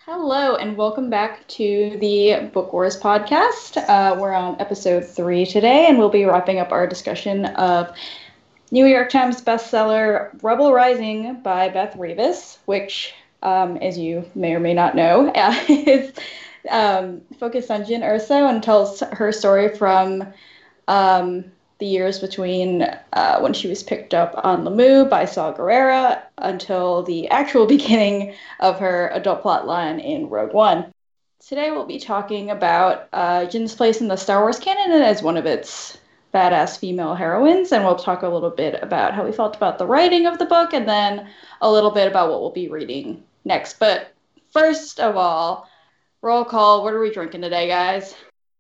Hello, and welcome back to the Book Wars podcast. We're on episode 3 today, and we'll be wrapping up our discussion of New York Times bestseller Rebel Rising by Beth Revis, which, as you may or may not know, is focused on Jyn Erso and tells her story from the years between when she was picked up on Lemieux by Saw Gerrera until the actual beginning of her adult plotline in Rogue One. Today we'll be talking about Jyn's place in the Star Wars canon as one of its badass female heroines, and we'll talk a little bit about how we felt about the writing of the book, and then a little bit about what we'll be reading next. But first of all, roll call. What are we drinking today, guys?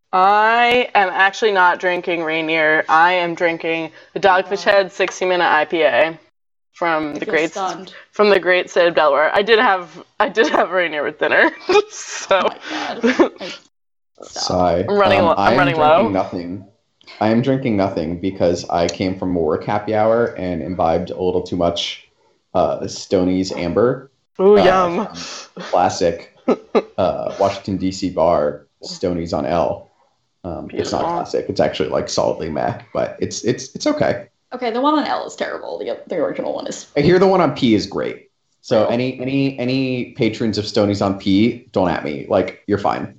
I am actually not drinking Rainier. I am drinking the Dogfish Head 60-minute IPA from the great state of Delaware. I did have Rainier with dinner, so. Oh my God. Sigh. I'm running low. Nothing. I am drinking nothing because I came from a work happy hour and imbibed a little too much Stoney's Amber. Ooh, yum. Classic Washington, D.C. bar, Stoney's on L. It's not classic. It's actually like solidly meh, but it's okay. Okay, the one on L is terrible. The original one is. I hear the one on P is great. So any patrons of Stoney's on P, don't at me. Like, you're fine.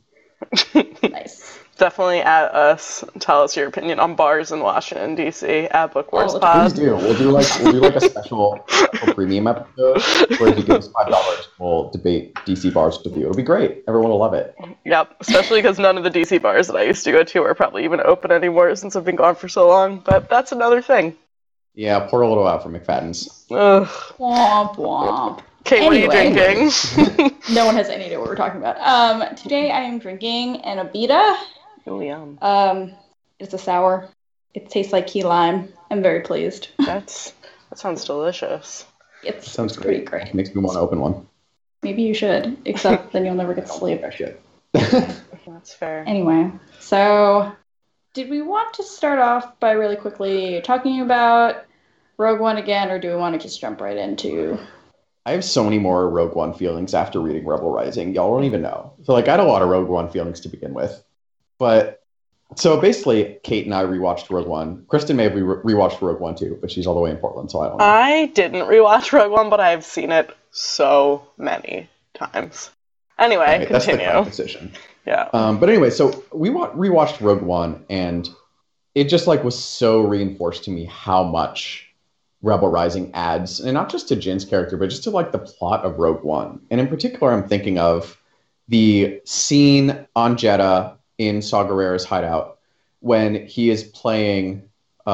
Nice. Definitely at us. Tell us your opinion on bars in Washington, D.C. at Book Wars Pod. Please do. We'll do like a special premium episode where if you give us $5, we'll debate D.C. bars with you. It'll be great. Everyone will love it. Yep, especially because none of the D.C. bars that I used to go to are probably even open anymore since I've been gone for so long. But that's another thing. Yeah, pour a little out for McFadden's. Ugh. Womp womp. Kate, what are you drinking? No one has any idea what we're talking about. Today I am drinking an Abita. Oh, yum. It's a sour. It tastes like key lime. I'm very pleased. That sounds delicious. It sounds pretty great. It makes me want to open one. Maybe you should, except then you'll never get to sleep. I should. That's fair. Anyway, so did we want to start off by really quickly talking about Rogue One again, or do we want to just jump right into... I have so many more Rogue One feelings after reading Rebel Rising. Y'all don't even know. So, I had a lot of Rogue One feelings to begin with. But, so basically, Kate and I rewatched Rogue One. Kristen may have rewatched Rogue One too, but she's all the way in Portland, so I don't know. I didn't rewatch Rogue One, but I've seen it so many times. Anyway, right, continue. That's the correct decision. Yeah. But anyway, so we rewatched Rogue One, and it just was so reinforced to me how much Rebel Rising adds, and not just to Jyn's character, but just to the plot of Rogue One. And in particular, I'm thinking of the scene on Jedha in Saw Gerrera's hideout when he is playing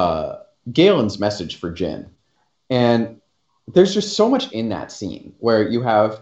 Galen's message for Jyn. And there's just so much in that scene where you have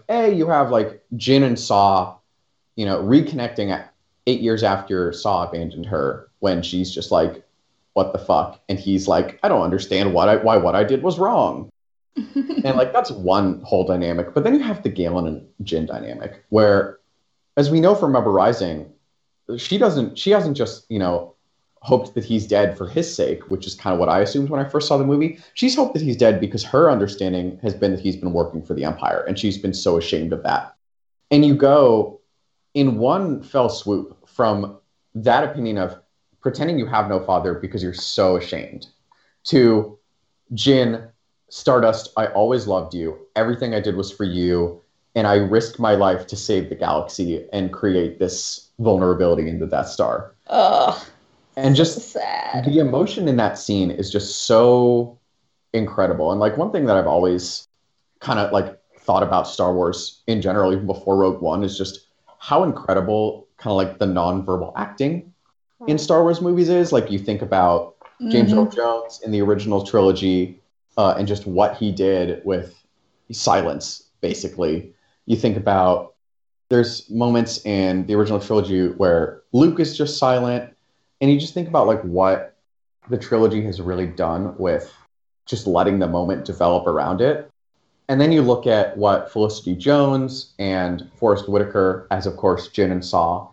Jyn and Saw, reconnecting 8 years after Saw abandoned her when she's just what the fuck? And he's like, I don't understand why what I did was wrong. And that's one whole dynamic. But then you have the Galen and Jyn dynamic where, as we know from Rebel Rising, she hasn't just, hoped that he's dead for his sake, which is kind of what I assumed when I first saw the movie. She's hoped that he's dead because her understanding has been that he's been working for the Empire, and she's been so ashamed of that. And you go in one fell swoop from that opinion of pretending you have no father because you're so ashamed to Jyn, Stardust, I always loved you. Everything I did was for you. And I risked my life to save the galaxy and create this vulnerability in the Death Star. Ugh. And just so sad. The emotion in that scene is just so incredible. And one thing that I've always kind of thought about Star Wars in general, even before Rogue One, is just how incredible kind of the nonverbal acting in Star Wars movies is. You think about James Earl Jones in the original trilogy, and just what he did with silence, basically. You think about, there's moments in the original trilogy where Luke is just silent, and you just think about what the trilogy has really done with just letting the moment develop around it. And then you look at what Felicity Jones and Forrest Whitaker, as of course Jyn and Saw,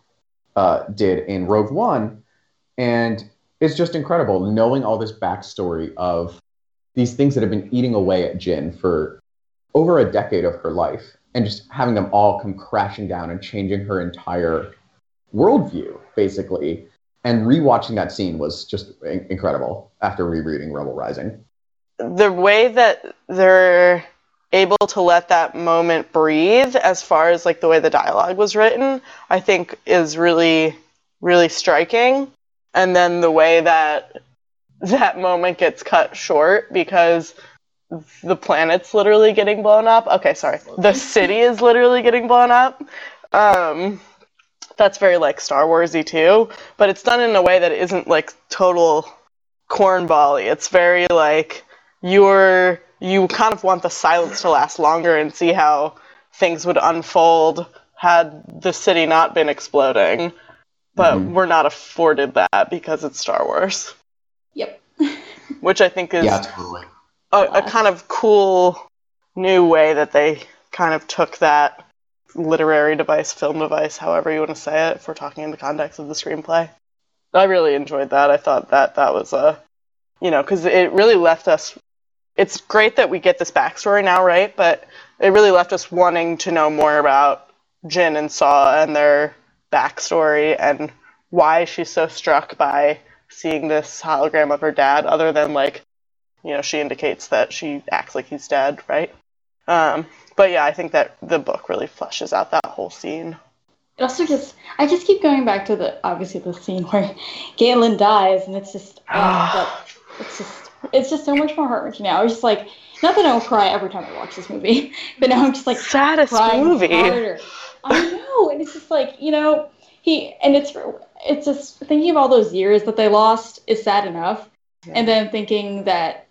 did in Rogue One, and it's just incredible knowing all this backstory of these things that have been eating away at Jyn for over a decade of her life. and just having them all come crashing down and changing her entire worldview, basically. And rewatching that scene was just incredible after rereading Rebel Rising. The way that they're able to let that moment breathe, as far as like the way the dialogue was written, I think is really, really striking. And then the way that that moment gets cut short because the planet's literally getting blown up. Okay, sorry. The city is literally getting blown up. That's very, like, Star Wars-y, too. But it's done in a way that isn't, like, total cornball-y. It's very, like, you kind of want the silence to last longer and see how things would unfold had the city not been exploding. But we're not afforded that because it's Star Wars. Yep. Which I think is totally. a kind of cool new way that they kind of took that literary device, film device, however you want to say it, if we're talking in the context of the screenplay. I really enjoyed that. I thought that was because it really left us, it's great that we get this backstory now, right? But it really left us wanting to know more about Jyn and Saw and their backstory and why she's so struck by seeing this hologram of her dad, other than, like, she indicates that she acts like he's dead, right? But yeah, I think that the book really fleshes out that whole scene. It also I just keep going back to the scene where Galen dies, and it's just, it's just so much more heart-wrenching now. I was just like, not that I don't cry every time I watch this movie, but now I'm just like, saddest movie. Harder. I know, and it's just like, it's just thinking of all those years that they lost is sad enough, and then thinking that,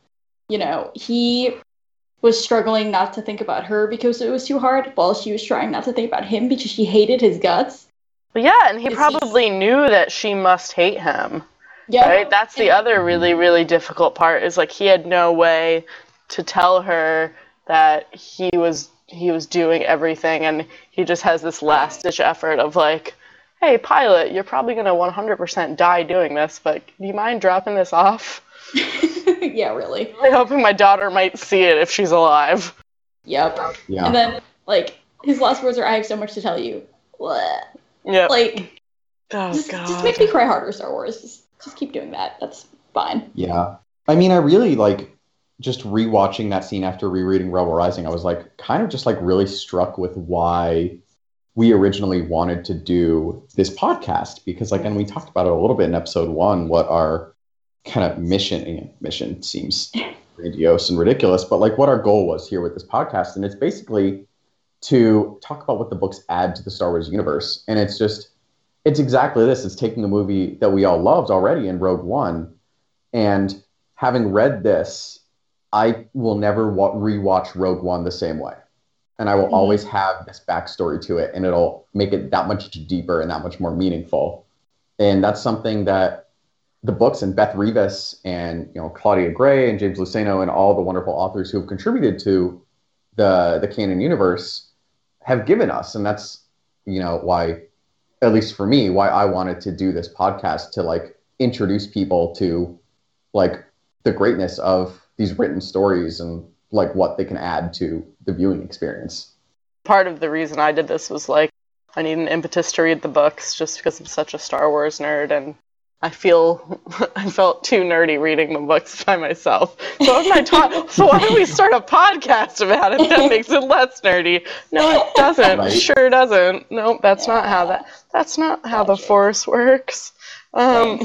he was struggling not to think about her because it was too hard, while she was trying not to think about him because she hated his guts. But yeah, and he probably knew that she must hate him. Yeah. Right? That's the other really, really difficult part, is like he had no way to tell her that he was doing everything, and he just has this last-ditch effort of like, hey, pilot, you're probably going to 100% die doing this, but do you mind dropping this off? Yeah, really. I'm hoping my daughter might see it if she's alive. Yep. Yeah. And then, like, his last words are, I have so much to tell you. What? Yeah. Like, God. Just make me cry harder, Star Wars. Just keep doing that. That's fine. Yeah. I mean, I really, like, just rewatching that scene after rereading Rebel Rising, I was, like, kind of just, like, really struck with why we originally wanted to do this podcast. Because, like, and we talked about it a little bit in episode 1, what our kind of mission seems grandiose and ridiculous, but like what our goal was here with this podcast. And it's basically to talk about what the books add to the Star Wars universe. And it's exactly this. It's taking a movie that we all loved already in Rogue One, and having read this, I will never rewatch Rogue One the same way. And I will always have this backstory to it, and it'll make it that much deeper and that much more meaningful. And that's something that the books and Beth Rivas and Claudia Gray and James Luceno and all the wonderful authors who have contributed to the canon universe have given us. And that's why, at least for me, why I wanted to do this podcast, to like introduce people to like the greatness of these written stories and like what they can add to the viewing experience. Part of the reason I did this was like, I need an impetus to read the books just because I'm such a Star Wars nerd, and I felt too nerdy reading the books by myself. So why don't we start a podcast about it that makes it less nerdy? No, it doesn't. Right. Sure doesn't. Nope, that's not how the Force works. God.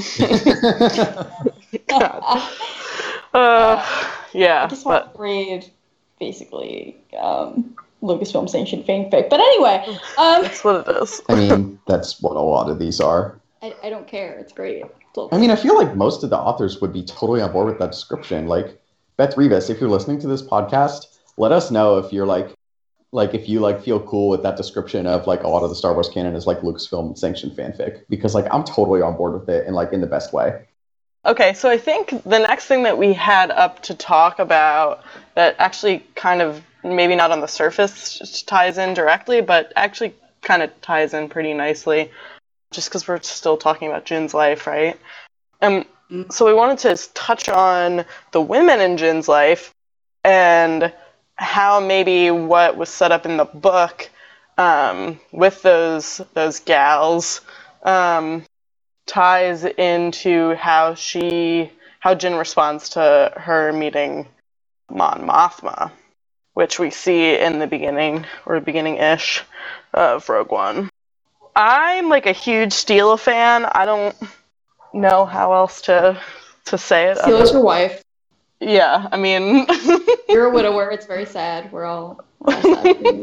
Yeah. I just want to read basically Lucasfilm sanctioned fanfic. But anyway, that's what it is. I mean, that's what a lot of these are. I don't care. It's great. I mean, I feel like most of the authors would be totally on board with that description. Like, Beth Rivas, if you're listening to this podcast, let us know if you're like if you like feel cool with that description of like a lot of the Star Wars canon is like Lucasfilm sanctioned fanfic, because like I'm totally on board with it and like in the best way. Okay, so I think the next thing that we had up to talk about that actually kind of maybe not on the surface ties in directly, but actually kind of ties in pretty nicely, just because we're still talking about Jyn's life, right? So we wanted to touch on the women in Jyn's life and how maybe what was set up in the book with those gals ties into how Jyn responds to her meeting Mon Mothma, which we see in the beginning, or beginning-ish, of Rogue One. I'm like a huge Steela fan. I don't know how else to say it. Steela's your wife. Yeah, I mean... You're a widower. It's very sad. We're all sad for you.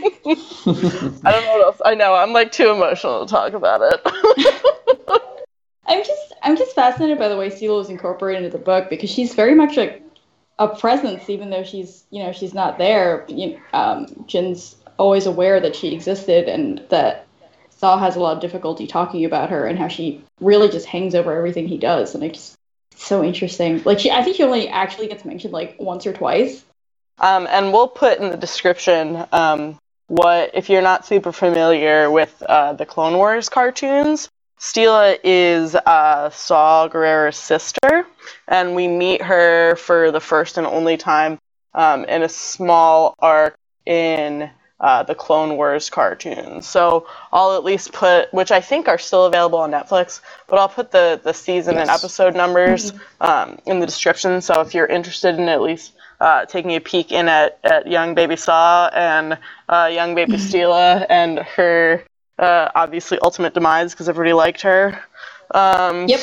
I don't know what else. I know, I'm like too emotional to talk about it. I'm just fascinated by the way Steela was incorporated into the book, because she's very much like a presence, even though she's not there. Jyn's always aware that she existed, and that Saw has a lot of difficulty talking about her, and how she really just hangs over everything he does, and it's so interesting. Like, I think she only actually gets mentioned like once or twice. And we'll put in the description what, if you're not super familiar with the Clone Wars cartoons, Steela is Saw Gerrera's sister, and we meet her for the first and only time in a small arc in the Clone Wars cartoons. So I'll at least put, which I think are still available on Netflix, but I'll put the season and episode numbers in the description, so if you're interested in at least taking a peek in at young baby Saw and young baby Steela and her obviously ultimate demise, because everybody liked her. Yep.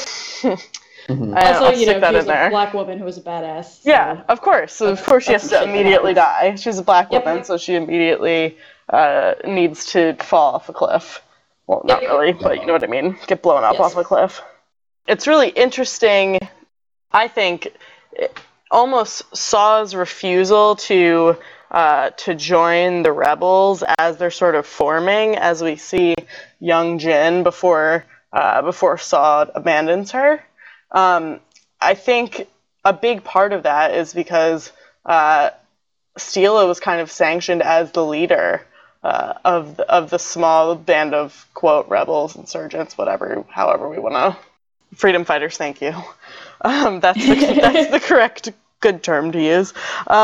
Also, she was a black woman who was a badass. So. Yeah, of course. So of course she has to immediately die. She's a black woman, so she immediately needs to fall off a cliff. Well, not really, but you know what I mean. Get blown up off a cliff. It's really interesting, I think, almost Saw's refusal to join the rebels as they're sort of forming, as we see young Jyn before Saw abandons her. I think a big part of that is because Steela was kind of sanctioned as the leader of the small band of, quote, rebels, insurgents, whatever, however we want to. Freedom fighters, thank you. That's the correct good term to use.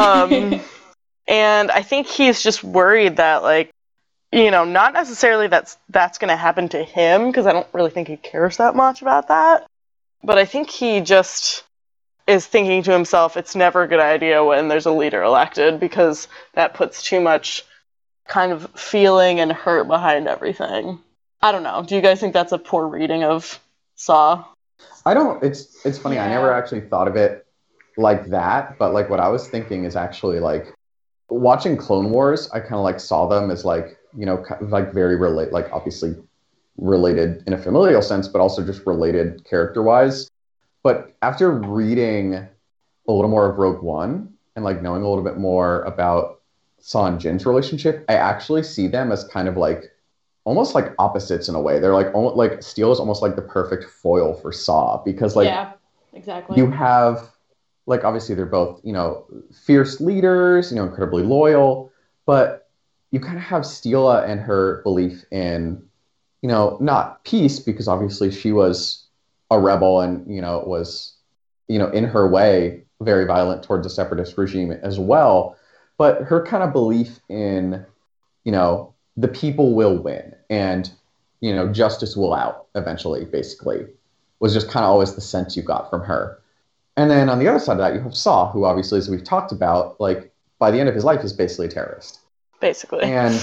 And I think he's just worried that, like, not necessarily that's going to happen to him, because I don't really think he cares that much about that. But I think he just is thinking to himself, it's never a good idea when there's a leader elected, because that puts too much kind of feeling and hurt behind everything. I don't know. Do you guys think that's a poor reading of Saw? I don't. It's funny. Yeah. I never actually thought of it like that. But like what I was thinking is actually like watching Clone Wars. I kind of like saw them as like, like very like obviously related in a familial sense, but also just related character-wise. But after reading a little more of Rogue One and like knowing a little bit more about Saw and Jyn's relationship, I actually see them as kind of like almost like opposites in a way. They're like almost like Steele is almost like the perfect foil for Saw, because like exactly. You have like obviously they're both fierce leaders, incredibly loyal, but you kind of have Steela and her belief in not peace, because obviously she was a rebel and was in her way very violent towards the separatist regime as well, but her kind of belief in the people will win and justice will out eventually, basically, was just kind of always the sense you got from her. And then on the other side of that, you have Saw, who obviously, as we've talked about, like by the end of his life is basically a terrorist. Basically. And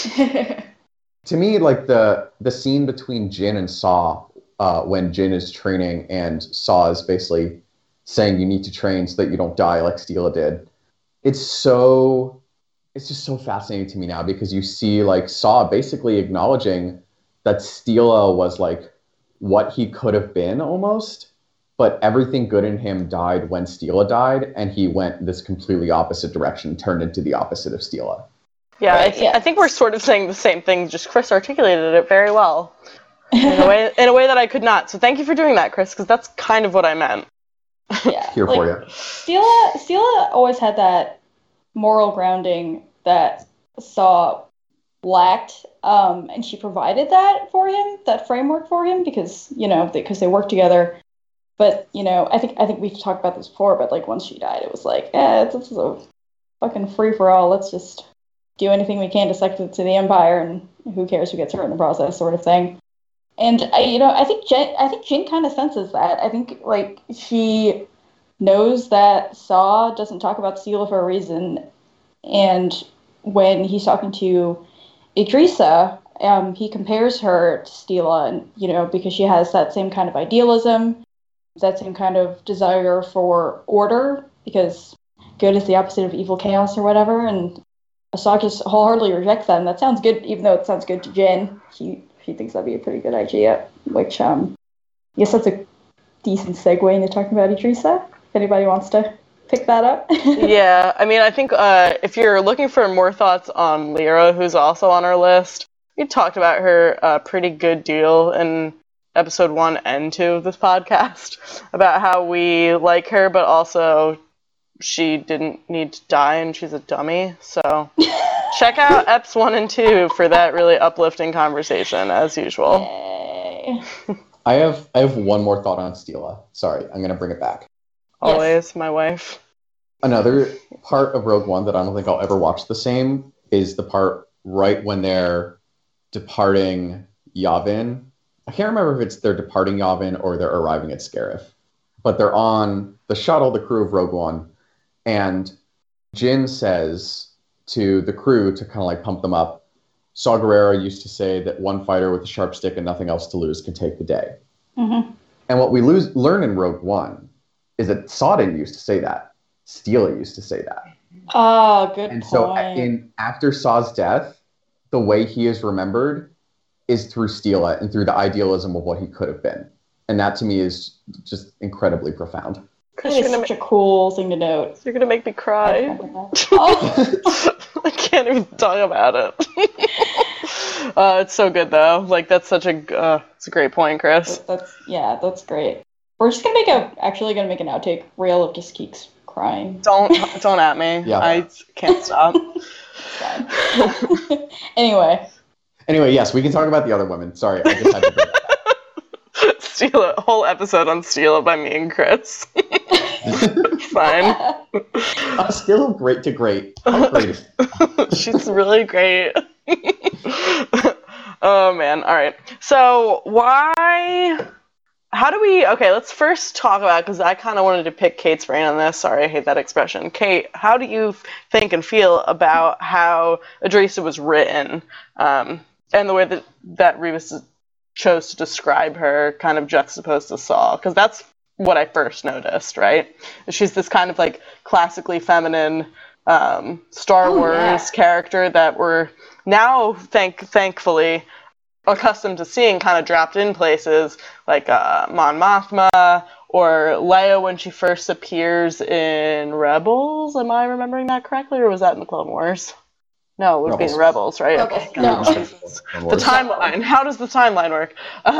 to me, like the scene between Jyn and Saw, when Jyn is training and Saw is basically saying you need to train so that you don't die like Steela did. It's just so fascinating to me now, because you see like Saw basically acknowledging that Steela was like what he could have been almost, but everything good in him died when Steela died, and he went this completely opposite direction, turned into the opposite of Steela. Yeah, right? I think we're sort of saying the same thing, just Chris articulated it very well. In a way that I could not. So thank you for doing that, Chris, because that's kind of what I meant. Yeah, Here for you. Steela always had that moral grounding that Saw lacked, and she provided that for him, that framework for him, because because they worked together. But I think we've talked about this before. But like once she died, it was like, this is a fucking free-for-all. Let's just do anything we can to suck it to the Empire, and who cares who gets hurt in the process, sort of thing. And I think Jyn kind of senses that. I think like she knows that Saw doesn't talk about Steela for a reason, and when he's talking to Idrissa, he compares her to Steela, and because she has that same kind of idealism, that same kind of desire for order, because good is the opposite of evil, chaos, or whatever, and Ahsoka just wholeheartedly rejects that, and that sounds good, even though it sounds good to Jyn. She thinks that'd be a pretty good idea, which I guess that's a decent segue into talking about Idrissa, if anybody wants to pick that up. Yeah, I mean, I think if you're looking for more thoughts on Lyra, who's also on our list, we talked about her a pretty good deal in episode 1 and 2 of this podcast, about how we like her, but also she didn't need to die and she's a dummy, so check out Eps 1 and 2 for that really uplifting conversation, as usual. Yay. I have one more thought on Steela. Sorry, I'm going to bring it back. Always, yes. My wife. Another part of Rogue One that I don't think I'll ever watch the same is the part right when they're departing Yavin. I can't remember if it's they're departing Yavin or they're arriving at Scarif. But they're on the shuttle, the crew of Rogue One, and Jyn says to the crew to kind of like pump them up, Saw Gerrera used to say that one fighter with a sharp stick and nothing else to lose can take the day. Mm-hmm. And what we learn in Rogue One is that Saw didn't used to say that. Steela used to say that. Oh, good and point. And so after Saw's death, the way he is remembered is through Steela and through the idealism of what he could have been. And that to me is just incredibly profound. That is such a cool thing to note. You're going to make me cry. I can't even talk about it. It's so good, though. Like, that's such it's a great point, Chris. That's great. We're just going to actually going to make an outtake reel of just Keeks crying. Don't at me. Yeah. I can't stop. Anyway, yes, we can talk about the other women. Sorry, I just had to bring that back. Steela, whole episode on Steela by me and Chris. Fine. On a scale of great to great, how great is she? She's really great. Oh man, alright. So let's first talk about, because I kind of wanted to pick Kate's brain on this. Sorry, I hate that expression. Kate, how do you think and feel about how Idrissa was written, and the way that Rivas chose to describe her, kind of juxtaposed to Saw? Because that's what I first noticed, right? She's this kind of like classically feminine Star Wars character that we're now, thankfully, accustomed to seeing kind of dropped in places like Mon Mothma or Leia when she first appears in Rebels. Am I remembering that correctly, or was that in the Clone Wars? No, it would be in Rebels, right? Okay. No. The timeline. How does the timeline work?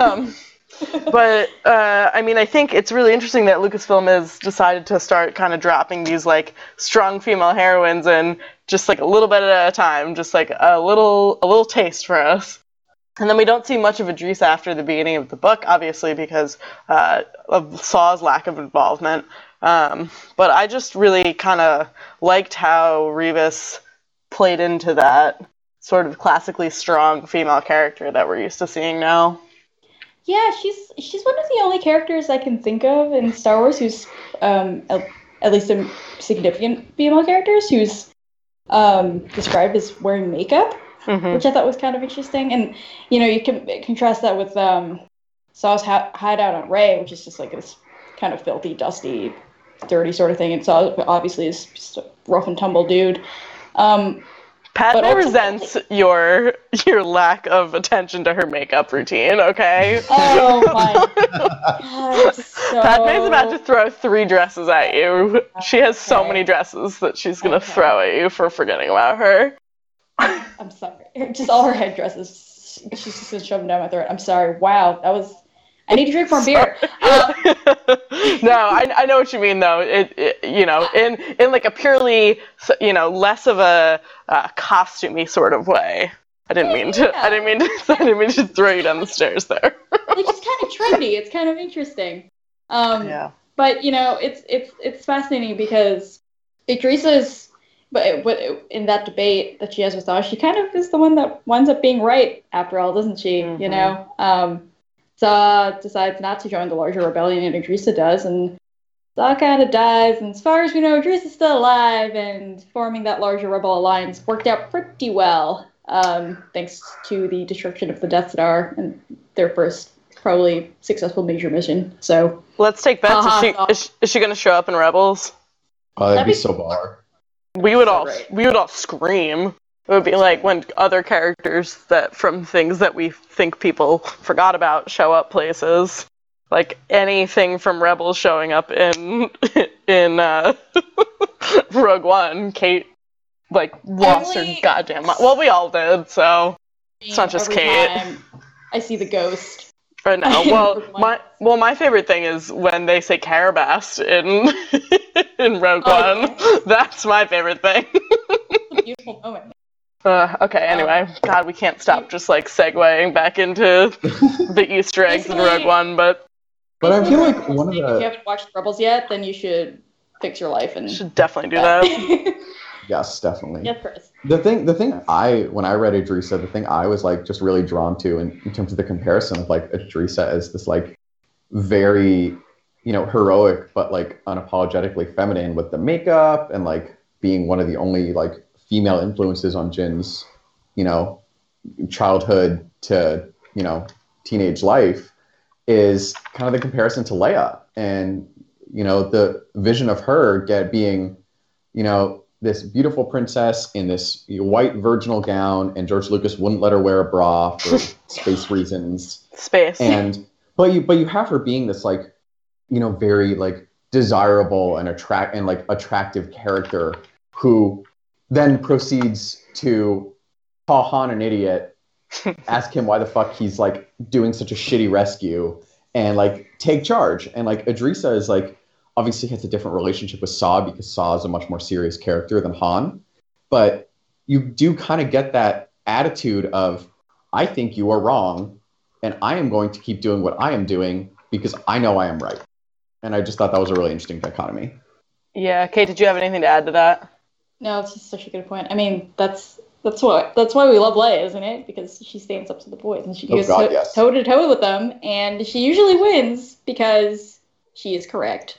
But I mean, I think it's really interesting that Lucasfilm has decided to start kind of dropping these like strong female heroines in just like a little bit at a time, just like a little taste for us. And then we don't see much of Idrissa after the beginning of the book, obviously, because of Saw's lack of involvement. But I just really kind of liked how Rivas played into that sort of classically strong female character that we're used to seeing now. Yeah, she's one of the only characters I can think of in Star Wars who's, at least a significant female characters, who's described as wearing makeup. Mm-hmm. Which I thought was kind of interesting. And, you can contrast that with Saw's hideout on Rey, which is just like this kind of filthy, dusty, dirty sort of thing. And Saw obviously is just a rough and tumble dude. Padme resents your lack of attention to her makeup routine, okay? Oh my God. Padme's about to throw 3 dresses at you. She has so many dresses that she's going to throw at you for forgetting about her. I'm sorry. Just all her headdresses. She's just gonna shove them down my throat. I'm sorry. Wow, that was. I need to drink more beer. No, I know what you mean though. In like a purely less of a costumey sort of way. I didn't mean to throw you down the stairs there. It's just kind of trendy. It's kind of interesting. But it's fascinating because Idrissa in that debate that she has with Saw, she kind of is the one that winds up being right after all, doesn't she? Mm-hmm. You know, Saw decides not to join the larger rebellion, and Idrissa does, and Saw kind of dies. And as far as we know, Idrissa's still alive, and forming that larger rebel alliance worked out pretty well, thanks to the destruction of the Death Star and their first probably successful major mission. So let's take bets. Is she going to show up in Rebels? Oh, that'd be so bar. We would all scream. It would be like when other characters that from things that we think people forgot about show up places. Like anything from Rebels showing up in Rogue One, Kate lost her goddamn mind. Well, we all did, so it's not just Kate. Time I see the ghost. I know. Well, my favorite thing is when they say Carabast in Rogue One. Yeah. That's my favorite thing. It's a beautiful moment. Okay, anyway. God, we can't stop just segueing back into the Easter eggs in Rogue One, but I feel like one of the... If you haven't watched Rebels yet, then you should fix your life and... should definitely do that. Yes, definitely. Yes, Chris. The thing when I read Idrissa, the thing I was just really drawn to in terms of the comparison of Idrissa as this very, heroic but unapologetically feminine with the makeup and being one of the only female influences on Jin's, childhood to, teenage life is kind of the comparison to Leia and, the vision of her being, this beautiful princess in this white virginal gown, and George Lucas wouldn't let her wear a bra for space reasons. But you have her being this very desirable and attractive character who then proceeds to call Han an idiot, ask him why the fuck he's doing such a shitty rescue, and take charge. And Idrissa is obviously has a different relationship with Saw because Saw is a much more serious character than Han. But you do kind of get that attitude of, I think you are wrong, and I am going to keep doing what I am doing because I know I am right. And I just thought that was a really interesting dichotomy. Yeah, Kate, did you have anything to add to that? No, it's just such a good point. I mean, that's why we love Leia, isn't it? Because she stands up to the boys and she goes toe to toe with them, and she usually wins because she is correct.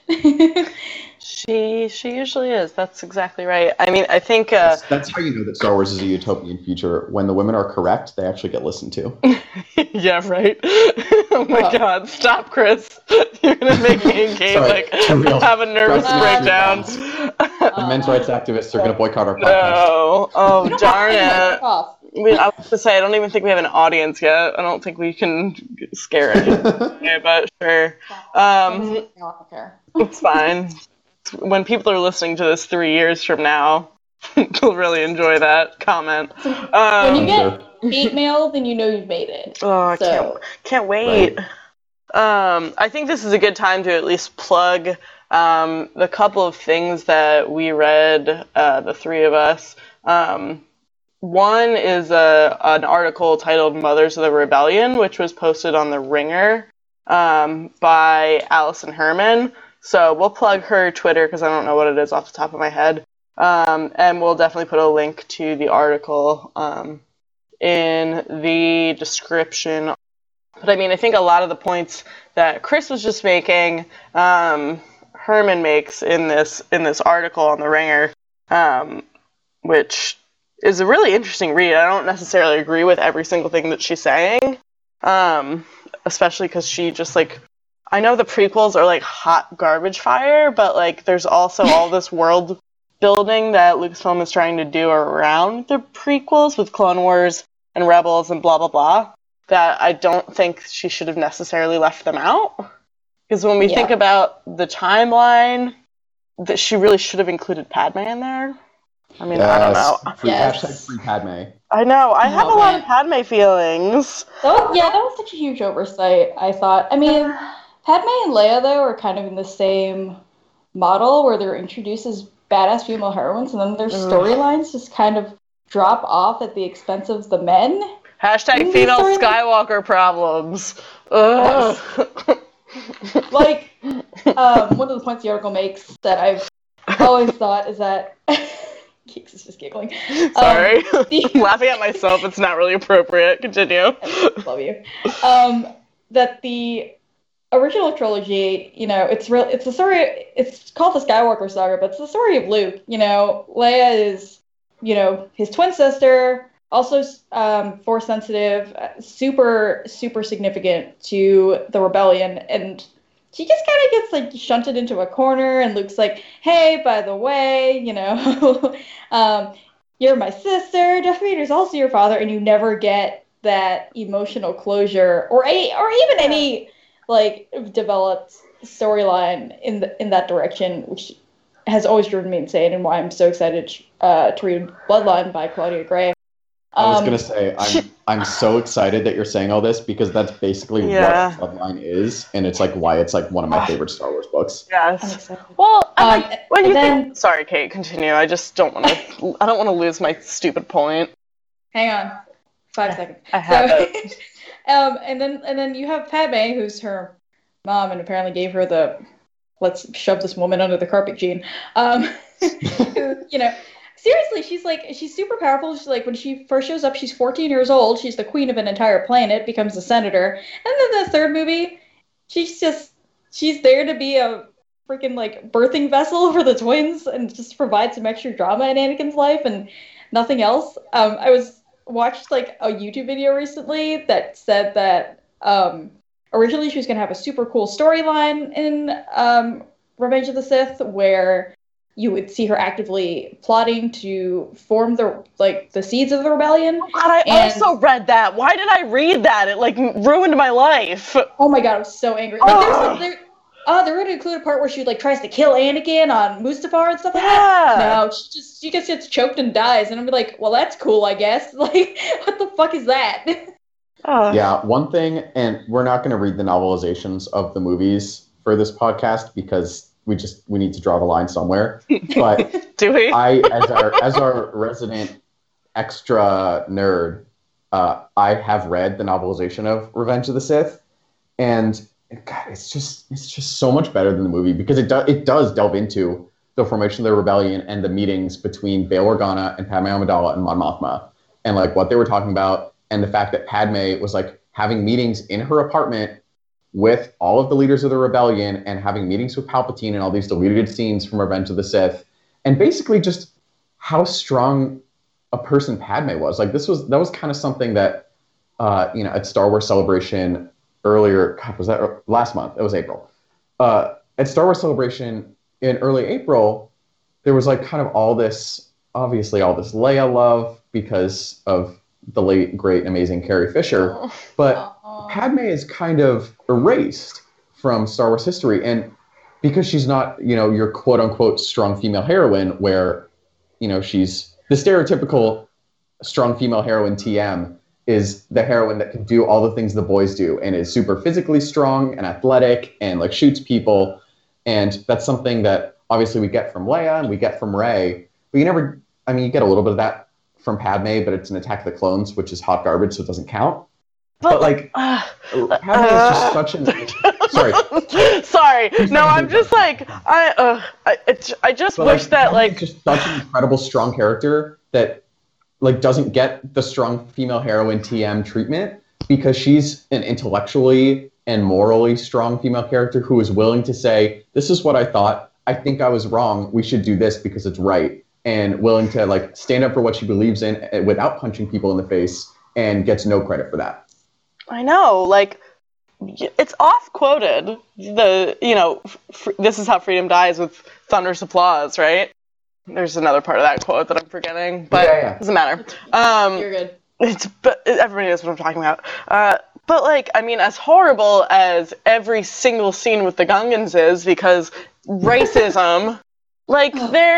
She usually is. That's exactly right. I mean, I think... That's how you know that Star Wars is a utopian future. When the women are correct, they actually get listened to. Yeah, right? Oh my God. Stop, Chris. You're going to make me and Kate have a nervous breakdown. The men's rights activists are going to boycott our podcast. No. Oh, darn it. I was going to say, I don't even think we have an audience yet. I don't think we can scare anyone. Yeah, but sure. It's fine. When people are listening to this 3 years from now, they'll really enjoy that comment. When you get hate mail, then you know you've made it. Oh, I can't wait. Right. I think this is a good time to at least plug the couple of things that we read, the three of us. One is an article titled Mothers of the Rebellion, which was posted on The Ringer by Allison Herman. So we'll plug her Twitter because I don't know what it is off the top of my head. And we'll definitely put a link to the article in the description. But I mean, I think a lot of the points that Chris was just making, Herman makes in this article on The Ringer, which is a really interesting read. I don't necessarily agree with every single thing that she's saying, especially because she just I know the prequels are hot garbage fire, but there's also all this world building that Lucasfilm is trying to do around the prequels with Clone Wars and Rebels and blah blah blah, that I don't think she should have necessarily left them out. Because when we think about the timeline, that she really should have included Padme in there. I mean, I don't know. Hashtag free Padme. I know. I have a lot of Padme feelings. That was such a huge oversight, I thought. I mean, Padme and Leia, though, are kind of in the same model where they're introduced as badass female heroines, and then their storylines just kind of drop off at the expense of the men. Hashtag female Skywalker problems. Ugh. One of the points the article makes that I've always thought is that Keeks is just giggling. Sorry. I'm laughing at myself. It's not really appropriate. Continue. I love you. That the original trilogy, it's a story, it's called the Skywalker Saga, but it's the story of Luke. Leia is, his twin sister, also Force sensitive, super, super significant to the rebellion, and she just kind of gets like shunted into a corner, and Luke's like, hey, by the way, you're my sister, Darth Vader's also your father, and you never get that emotional closure or even any like developed storyline in that direction, which has always driven me insane, and why I'm so excited to read Bloodline by Claudia Gray. I was gonna say I'm so excited that you're saying all this, because that's basically what Bloodline is, and it's like why it's like one of my favorite Star Wars books. Yes. Well, when you think, sorry, Kate, continue. I just don't want to. I don't want to lose my stupid point. Hang on, 5 seconds. I have it. And then you have Padme, who's her mom, and apparently gave her the let's shove this woman under the carpet gene. Seriously, she's super powerful. She's like, when she first shows up, she's 14 years old. She's the queen of an entire planet, becomes a senator. And then the third movie, she's there to be a freaking like birthing vessel for the twins and just provide some extra drama in Anakin's life and nothing else. I watched like a YouTube video recently that said that originally she was going to have a super cool storyline in Revenge of the Sith, where you would see her actively plotting to form the seeds of the rebellion. Oh God, I also read that. Why did I read that? It like ruined my life. Oh my God, I was so angry. Like they're going to include a part where she like tries to kill Anakin on Mustafar and stuff like that. No, she just gets choked and dies, and I'm like, well, that's cool, I guess. Like, what the fuck is that? Yeah, one thing, and we're not going to read the novelizations of the movies for this podcast because we need to draw the line somewhere. But do we? as our resident extra nerd, I have read the novelization of Revenge of the Sith, and God, it's just so much better than the movie, because it does delve into the formation of the rebellion and the meetings between Bail Organa and Padme Amidala and Mon Mothma, and like what they were talking about, and the fact that Padme was like having meetings in her apartment with all of the leaders of the rebellion and having meetings with Palpatine and all these deleted scenes from Revenge of the Sith, and basically just how strong a person Padme was. Like that was kind of something that at Star Wars Celebration earlier, God, was that last month? It was April. At Star Wars Celebration in early April, there was like kind of all this Leia love because of the late, great, amazing Carrie Fisher. But Padme is kind of erased from Star Wars history. And because she's not, your quote unquote strong female heroine, where, she's the stereotypical strong female heroine TM is the heroine that can do all the things the boys do and is super physically strong and athletic and like shoots people. And that's something that obviously we get from Leia and we get from Rey, but you get a little bit of that from Padme, but it's an Attack of the Clones, which is hot garbage, so it doesn't count. But like, Padme is just such an... Sorry. No, I'm just like, I just wish that like... just such an incredible, strong character that like doesn't get the strong female heroine TM treatment, because she's an intellectually and morally strong female character who is willing to say, this is what I thought, I think I was wrong, we should do this because it's right, and willing to like stand up for what she believes in without punching people in the face, and gets no credit for that. I know, like, it's off-quoted, this is how freedom dies with thunderous applause, right? There's another part of that quote that I'm forgetting, but it doesn't matter. You're good. But everybody knows what I'm talking about. But like, I mean, as horrible as every single scene with the Gungans is, because racism, like,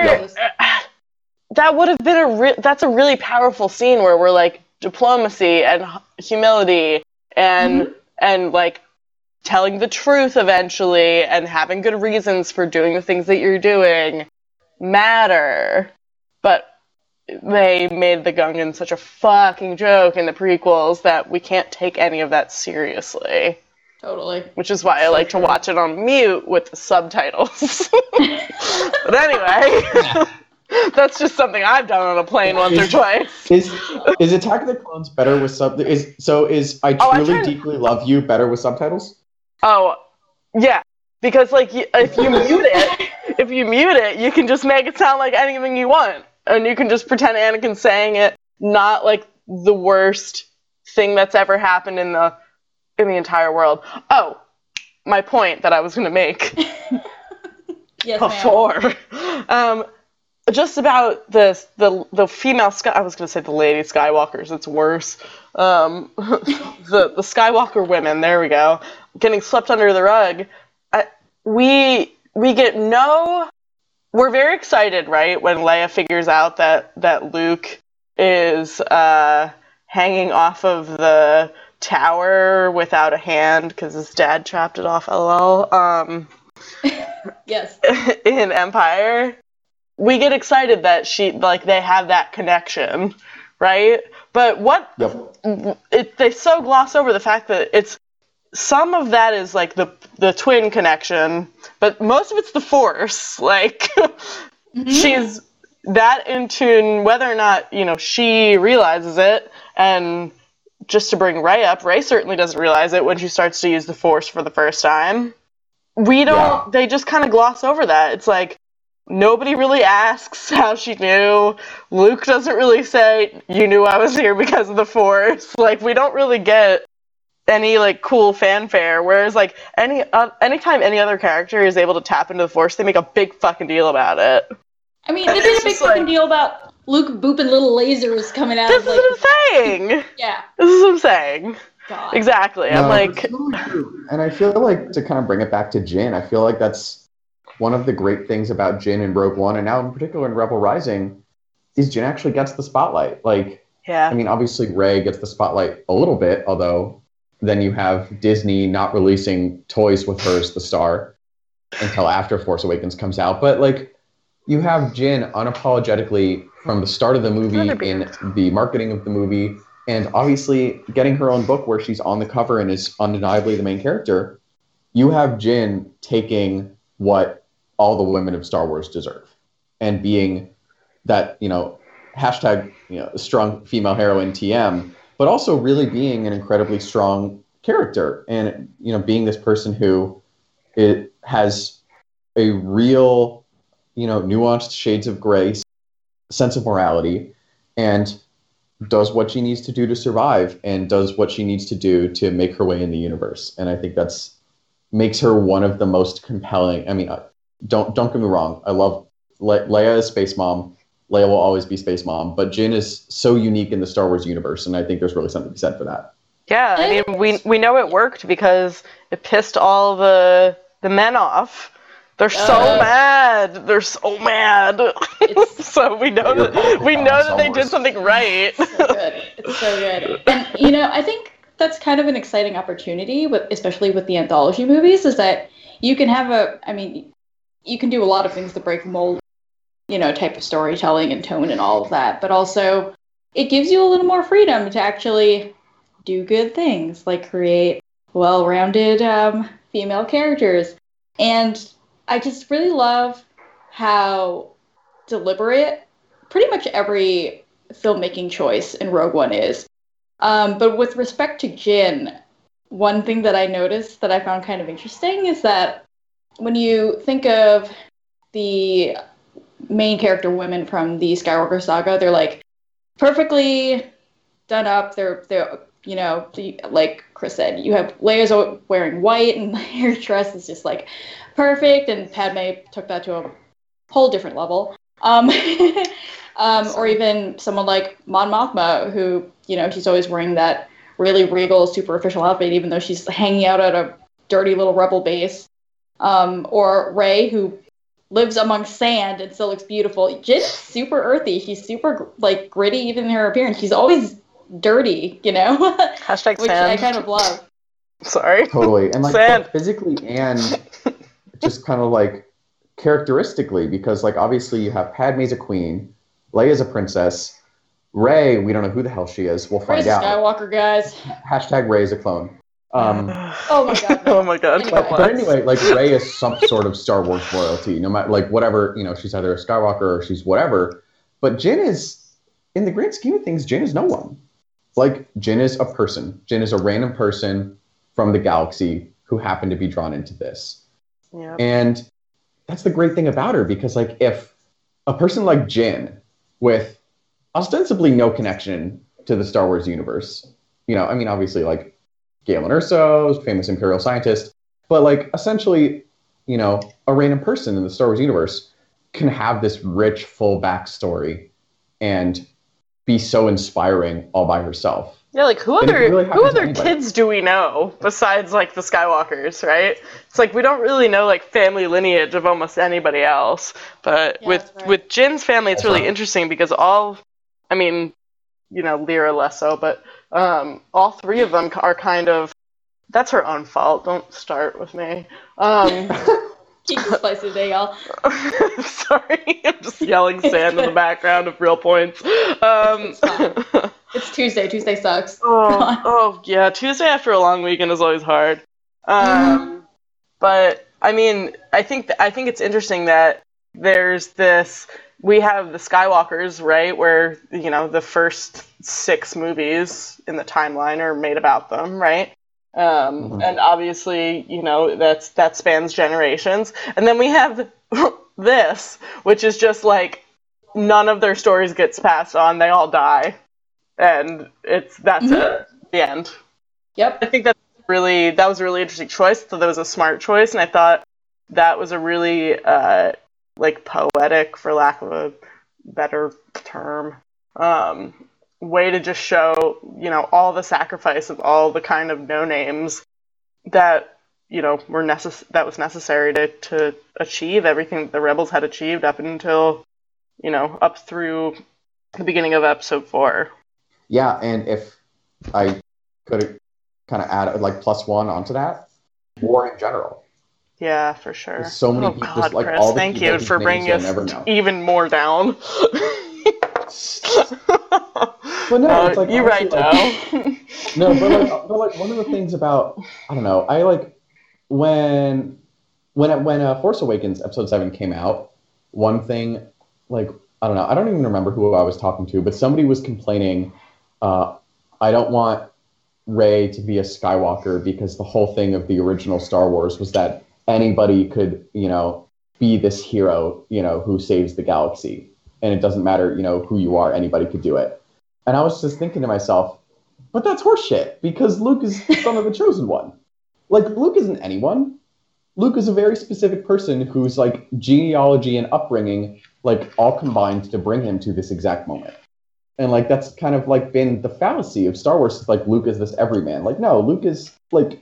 that would have been that's a really powerful scene where we're like diplomacy and humility and like telling the truth eventually and having good reasons for doing the things that you're doing matter. But they made the Gungans such a fucking joke in the prequels that we can't take any of that seriously. Totally. Which is why I like to watch it on mute with the subtitles. But anyway. That's just something I've done on a plane once or twice. Is Attack of the Clones better with sub? Is I Truly Deeply Love You better with subtitles? Oh, yeah. Because like if you mute it, you can just make it sound like anything you want, and you can just pretend Anakin's saying it, not like the worst thing that's ever happened in the entire world. Oh, my point that I was going to make yes, before. Just about the female I was going to say the lady Skywalkers. It's worse. The Skywalker women. There we go. Getting swept under the rug. We get we're very excited, right, when Leia figures out that Luke is hanging off of the tower without a hand because his dad chopped it off, lol. Yes. In Empire. We get excited that they have that connection, right? But they so gloss over the fact that it's some of that is like the twin connection, but most of it's the Force. Like she's that in tune, whether or not she realizes it. And just to bring Rey up, Rey certainly doesn't realize it when she starts to use the Force for the first time. We don't. Yeah. They just kind of gloss over that. It's like nobody really asks how she knew. Luke doesn't really say, "You knew I was here because of the Force." Like we don't really get any like cool fanfare, whereas like anytime any other character is able to tap into the Force, they make a big fucking deal about it. I mean, they made a big fucking deal about Luke booping little lasers coming out. This is what I'm saying. Yeah. This is what I'm saying. God. Exactly. No, I'm like, and I feel like to kind of bring it back to Jyn, I feel like that's one of the great things about Jyn in Rogue One, and now in particular in Rebel Rising, is Jyn actually gets the spotlight. Like, yeah. I mean, obviously Rey gets the spotlight a little bit, although then you have Disney not releasing toys with her as the star until after Force Awakens comes out. But like, you have Jyn unapologetically from the start of the movie in the marketing of the movie, and obviously getting her own book where she's on the cover and is undeniably the main character. You have Jyn taking what all the women of Star Wars deserve and being that, hashtag, strong female heroine TM, but also really being an incredibly strong character and, being this person who has a real, nuanced shades of grace, sense of morality, and does what she needs to do to survive and does what she needs to do to make her way in the universe. And I think makes her one of the most compelling. I mean, don't get me wrong. I love Leia as Space Mom. Leia will always be Space Mom, but Jyn is so unique in the Star Wars universe, and I think there's really something to be said for that. Yeah, I mean, we know it worked because it pissed all the men off. They're so mad. They're so mad. So we know that they did something right. It's so good. It's so good. And I think that's kind of an exciting opportunity, especially with the anthology movies, is that you can have you can do a lot of things to break mold, type of storytelling and tone and all of that, but also it gives you a little more freedom to actually do good things, like create well-rounded female characters. And I just really love how deliberate pretty much every filmmaking choice in Rogue One is. But with respect to Jyn, one thing that I noticed that I found kind of interesting is that when you think of the main character women from the Skywalker saga, they're like perfectly done up. They're like Chris said, you have Leia's wearing white and her dress is just like perfect, and Padme took that to a whole different level. Or even someone like Mon Mothma, who, she's always wearing that really regal, super official outfit, even though she's hanging out at a dirty little rebel base. Or Rey, who lives among sand and still looks beautiful. Jyn's super earthy. She's super, gritty, even in her appearance. She's always dirty, Hashtag which sand. I kind of love. Sorry. Totally. And, sand. Physically and just kind of, characteristically, because, obviously you have Padme's a queen, Leia's a princess, Rey, we don't know who the hell she is. We'll find out. Skywalker, guys. Hashtag Rey is a clone. Oh my god. Oh my god. But anyway, like Rey is some sort of Star Wars royalty, no matter like whatever, she's either a Skywalker or she's whatever. But Jyn is, in the grand scheme of things, Jyn is no one. Like Jyn is a person. Jyn is a random person from the galaxy who happened to be drawn into this. Yep. And that's the great thing about her, because like if a person like Jyn with ostensibly no connection to the Star Wars universe, obviously like Galen Erso, famous Imperial scientist, but like essentially, a random person in the Star Wars universe can have this rich, full backstory and be so inspiring all by herself. Yeah, like who other kids do we know besides like the Skywalkers, right? It's like we don't really know like family lineage of almost anybody else. But with Jyn's family, it's really interesting because Lyra less so, but all three of them are kind of, that's her own fault. Don't start with me. Keep the spice today, y'all. Sorry, I'm just yelling sand in the background of real points. It's Tuesday. Tuesday sucks. Oh yeah, Tuesday after a long weekend is always hard. But I think it's interesting that there's this. We have the Skywalkers, right, where the first 6 movies in the timeline are made about them, right? And obviously, that spans generations. And then we have this, which is just like none of their stories gets passed on. They all die. And that's it. The end. Yep. I think that was a really interesting choice. So that was a smart choice. And I thought that was a really, poetic, for lack of a better term, way to just show, all the sacrifice of all the kind of no-names that, that was necessary to achieve everything that the Rebels had achieved up until, up through the beginning of Episode 4. Yeah, and if I could kind of add like +1 onto that, war in general. Yeah, for sure. There's so many people. God, like Chris, all the thank you for bringing us even more down. But no, it's like you're right, though. No, but like one of the things about, I don't know, I like when Force Awakens Episode 7 came out, one thing, like, I don't know, I don't even remember who I was talking to, but somebody was complaining, I don't want Rey to be a Skywalker because the whole thing of the original Star Wars was that anybody could, be this hero, who saves the galaxy. And it doesn't matter, who you are, anybody could do it. And I was just thinking to myself, but that's horseshit, because Luke is the son of the chosen one. Like, Luke isn't anyone. Luke is a very specific person whose, like, genealogy and upbringing, like, all combined to bring him to this exact moment. And, like, that's kind of, like, been the fallacy of Star Wars, like, Luke is this everyman. Like, no, Luke is, like,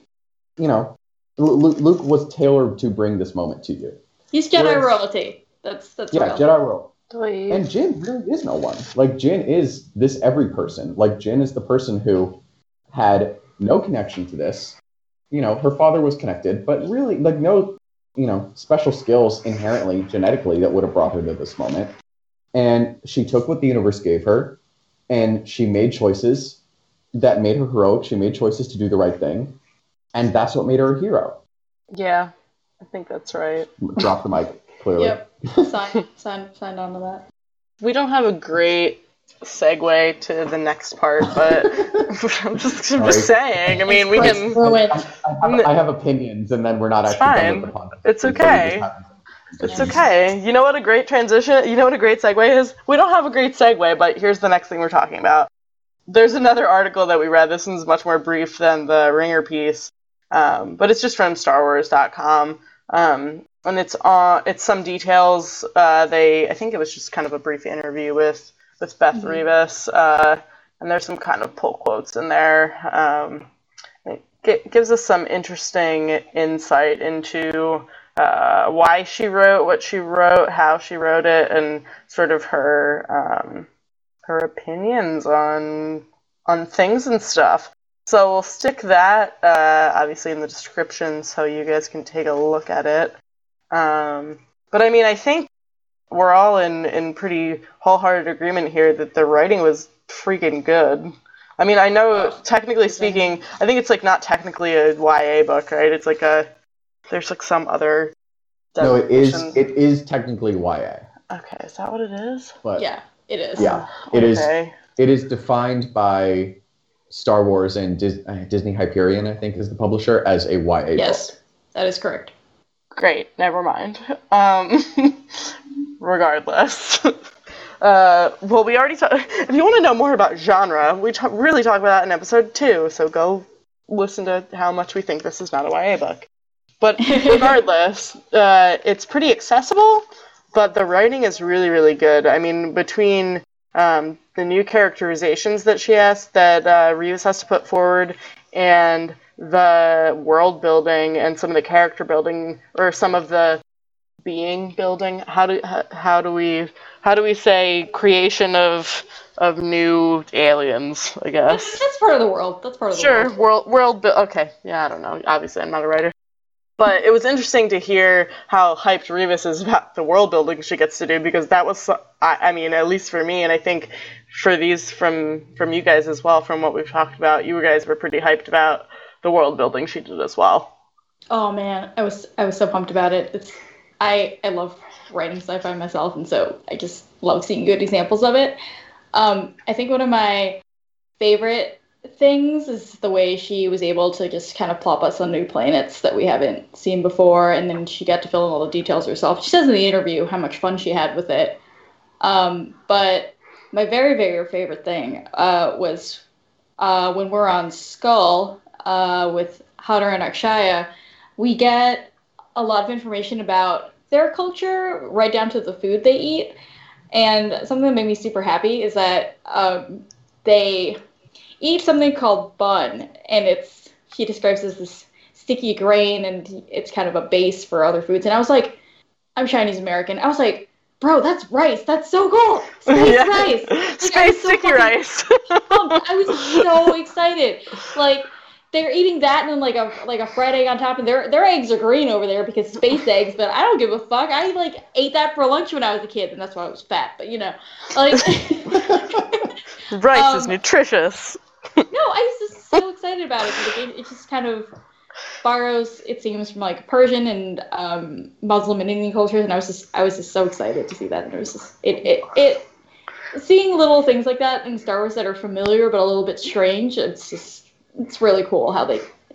Luke was tailored to bring this moment to you. He's Jedi royalty. That's yeah, real. Jedi royalty. Please. And Jyn really is no one. Like, Jyn is this every person. Like, Jyn is the person who had no connection to this. Her father was connected, but really, like, no, special skills inherently, genetically, that would have brought her to this moment. And she took what the universe gave her, and she made choices that made her heroic. She made choices to do the right thing. And that's what made her a hero. Yeah, I think that's right. Drop the mic, clearly. Yep. Signed on to that. We don't have a great segue to the next part, but I'm just saying. I mean, we can. I have opinions, and then we're not actually done with the content. It's okay. It's okay. You know what a great transition? You know what a great segue is? We don't have a great segue, but here's the next thing we're talking about. There's another article that we read. This one's much more brief than the Ringer piece, but it's just from StarWars.com. And it's some details. I think it was just kind of a brief interview with Beth Rivas, and there's some kind of pull quotes in there. It gives us some interesting insight into why she wrote what she wrote, how she wrote it, and sort of her opinions on things and stuff. So we'll stick that obviously in the description so you guys can take a look at it. But I mean, I think we're all in pretty wholehearted agreement here that the writing was freaking good. I mean, I know, technically speaking, I think it's, like, not technically a YA book, right? It's, like, there's, like, some other... No, it is technically YA. Okay, is that what it is? But, yeah, it is. Yeah, it is. It is defined by Star Wars and Disney Hyperion, I think, is the publisher, as a YA book. Yes, that is correct. Great, never mind. Regardless. Well, we already talked... If you want to know more about genre, we really talk about that in episode 2, so go listen to how much we think this is not a YA book. But regardless, it's pretty accessible, but the writing is really, really good. I mean, between the new characterizations that she has, that Rivas has to put forward, and the world building and some of the character building, or some of the being building, how do we say creation of new aliens, I guess. That's part of the world. That's part of the world. Sure, world okay. Yeah, I don't know. Obviously, I'm not a writer. But it was interesting to hear how hyped Rivas is about the world building she gets to do, because that was, I mean, at least for me, and I think for these from you guys as well, from what we've talked about, you guys were pretty hyped about the world building she did as well. Oh man, I was so pumped about it. I love writing sci-fi myself, and so I just love seeing good examples of it. I think one of my favorite things is the way she was able to just kind of plop us on new planets that we haven't seen before, and then she got to fill in all the details herself. She says in the interview how much fun she had with it. But my very, very favorite thing was when we're on Skull with Hadar and Akshaya, we get a lot of information about their culture, right down to the food they eat. And something that made me super happy is that they eat something called bun, and he describes it as this sticky grain, and it's kind of a base for other foods. And I was like, I'm Chinese American. I was like, bro, that's rice. That's so cool. Space rice. Like, Space sticky rice. I was so excited. Like, they're eating that and then like a fried egg on top, and their eggs are green over there because space eggs, but I don't give a fuck. I like ate that for lunch when I was a kid, and that's why I was fat. But like rice is nutritious. No, I was just so excited about it. Like, it just kind of borrows, it seems, from like Persian and Muslim and Indian cultures, and I was just so excited to see that. And it was just it seeing little things like that in Star Wars that are familiar but a little bit strange. It's really cool how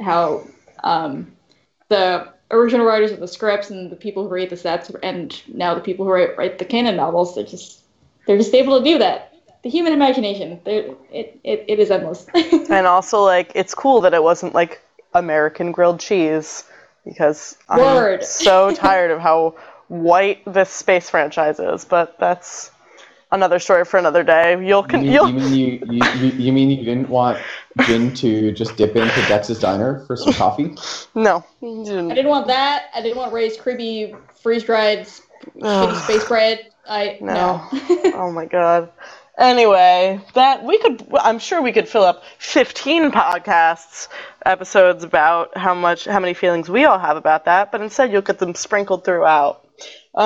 the original writers of the scripts and the people who write the sets and now the people who write the canon novels, they're just able to do that. The human imagination, it is endless. And also, like, it's cool that it wasn't like American grilled cheese, because I'm so tired of how white this space franchise is. But that's another story for another day. You mean you didn't want Jin to just dip into Dex's Diner for some coffee? No, I didn't want that. I didn't want Ray's creepy freeze-dried shitty space bread. No. Oh my god. Anyway, I'm sure we could fill up 15 episodes about how many feelings we all have about that, but instead you'll get them sprinkled throughout. A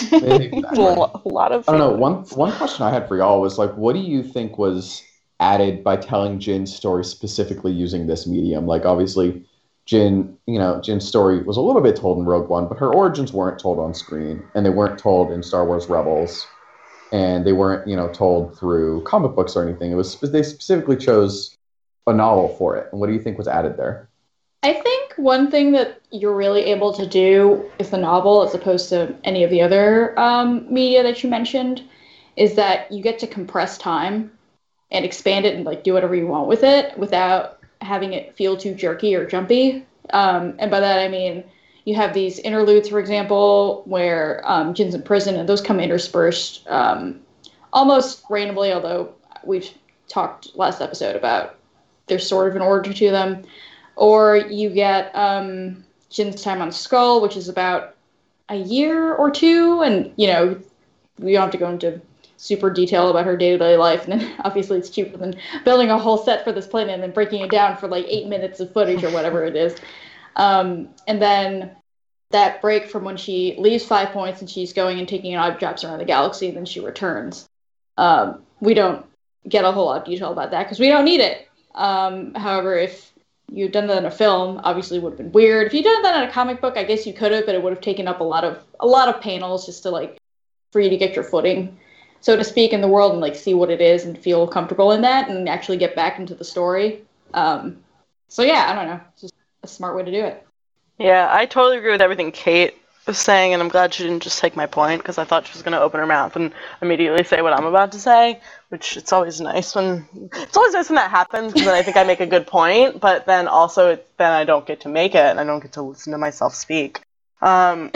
lot of. I don't know. One question I had for y'all was like, what do you think was added by telling Jin's story specifically using this medium? Like, obviously, Jin's story was a little bit told in Rogue One, but her origins weren't told on screen, and they weren't told in Star Wars Rebels, and they weren't, told through comic books or anything. They specifically chose a novel for it. And what do you think was added there? I think one thing that you're really able to do with the novel, as opposed to any of the other media that you mentioned, is that you get to compress time and expand it and like do whatever you want with it without having it feel too jerky or jumpy. And by that I mean you have these interludes, for example, where Jin's in prison, and those come interspersed almost randomly, although we've talked last episode about there's sort of an order to them. Or you get Jin's time on Skull, which is about a year or two, and we don't have to go into super detail about her day-to-day life, and then obviously it's cheaper than building a whole set for this planet and then breaking it down for like 8 minutes of footage or whatever it is. And then that break from when she leaves 5 Points and she's going and taking odd jobs around the galaxy, and then she returns. We don't get a whole lot of detail about that because we don't need it. However, if you'd done that in a film, obviously it would have been weird. If you'd done that in a comic book, I guess you could have, but it would have taken up a lot of panels just to like for you to get your footing, so to speak, in the world and like see what it is and feel comfortable in that and actually get back into the story. So yeah, I don't know. It's just a smart way to do it. Yeah, I totally agree with everything Kate was saying, and I'm glad she didn't just take my point, because I thought she was going to open her mouth and immediately say what I'm about to say, which it's always nice when that happens, because then I think I make a good point, but then also then I don't get to make it, and I don't get to listen to myself speak. No,